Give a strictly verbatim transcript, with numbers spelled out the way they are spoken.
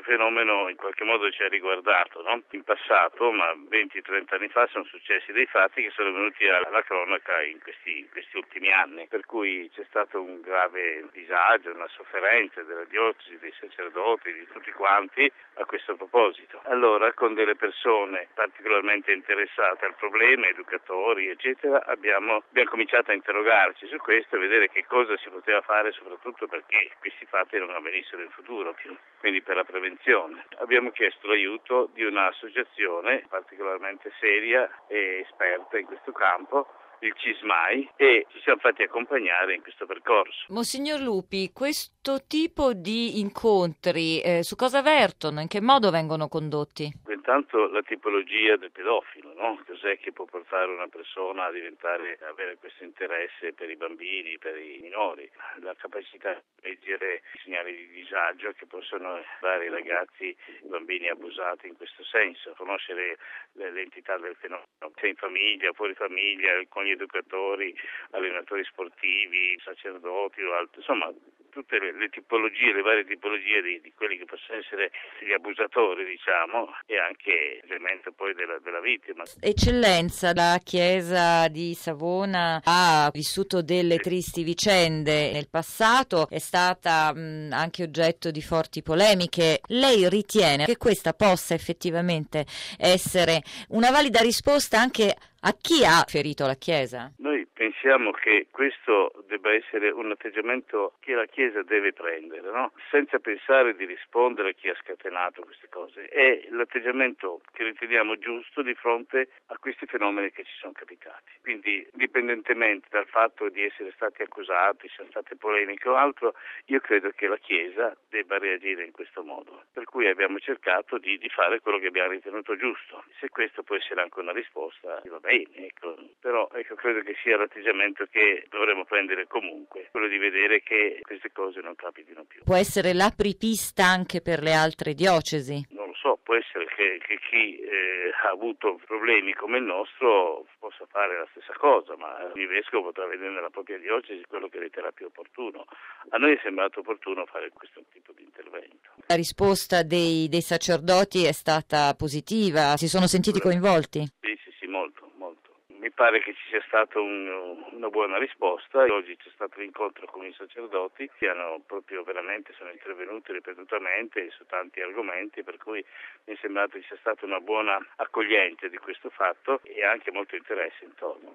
fenomeno in qualche modo ci ha riguardato, no? In passato, ma venti trenta anni fa, sono successi dei fatti che sono venuti alla cronaca in questi, in questi ultimi anni, per cui c'è stato un grave disagio, una sofferenza della diocesi, dei sacerdoti, di tutti quanti a questo proposito. Allora, con delle persone particolarmente interessate al problema, educatori, eccetera, abbiamo, abbiamo cominciato a interrogarci su questo e vedere che cosa si poteva fare, soprattutto perché questi fatti non avvenissero in futuro più, quindi per la prevenzione. Abbiamo chiesto l'aiuto di un'associazione particolarmente seria e esperta in questo campo, il CISMAI, e ci siamo fatti accompagnare in questo percorso. Monsignor Lupi, questo tipo di incontri eh, su cosa vertono? In che modo vengono condotti? Intanto la tipologia del pedofilo, no? Cos'è che può portare una persona a diventare, a avere questo interesse per i bambini, per i minori, la capacità di leggere i segnali di disagio che possono dare ai ragazzi, i bambini abusati in questo senso, conoscere l'entità del fenomeno, sia in famiglia, fuori famiglia, con gli educatori, allenatori sportivi, sacerdoti o altro, insomma tutte le, le tipologie, le varie tipologie di, di quelli che possono essere gli abusatori, diciamo, e anche l'elemento poi della, della vittima. Eccellenza, la Chiesa di Savona ha vissuto delle tristi vicende nel passato, è stata mh, anche oggetto di forti polemiche. Lei ritiene che questa possa effettivamente essere una valida risposta anche a chi ha ferito la Chiesa? Noi pensiamo che questo debba essere un atteggiamento che la Chiesa deve prendere, no? Senza pensare di rispondere a chi ha scatenato queste cose. È l'atteggiamento che riteniamo giusto di fronte a questi fenomeni che ci sono capitati. Quindi, indipendentemente dal fatto di essere stati accusati, siano state polemiche o altro, io credo che la Chiesa debba reagire in questo modo. Per cui abbiamo cercato di, di fare quello che abbiamo ritenuto giusto. Se questo può essere anche una risposta, va bene. Ecco. Però ecco, credo che sia l'atteggiamento che dovremmo prendere comunque, quello di vedere che queste cose non capitino più. Può essere l'apripista anche per le altre diocesi? Non lo so, può essere che, che chi eh, ha avuto problemi come il nostro possa fare la stessa cosa, ma il vescovo potrà vedere nella propria diocesi quello che riterrà più opportuno. A noi è sembrato opportuno fare questo tipo di intervento. La risposta dei, dei sacerdoti è stata positiva? Si sono sentiti coinvolti? Sì, sì, sì, molto, molto. Mi pare che ci sia stata un, una buona risposta. Oggi c'è stato l'incontro con i sacerdoti che hanno proprio veramente sono intervenuti ripetutamente su tanti argomenti, per cui mi è sembrato che sia stata una buona accoglienza di questo fatto e anche molto interesse intorno.